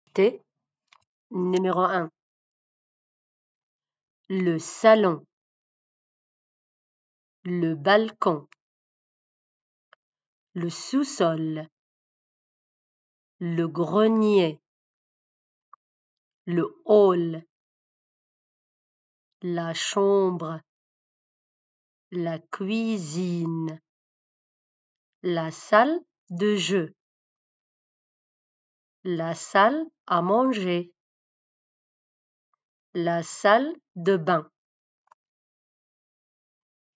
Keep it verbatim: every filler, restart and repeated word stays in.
T. Numéro un. Le salon, le balcon, le sous-sol, le grenier, le hall, la chambre, la cuisine, la salle de jeu, la salle à manger, la salle de bain.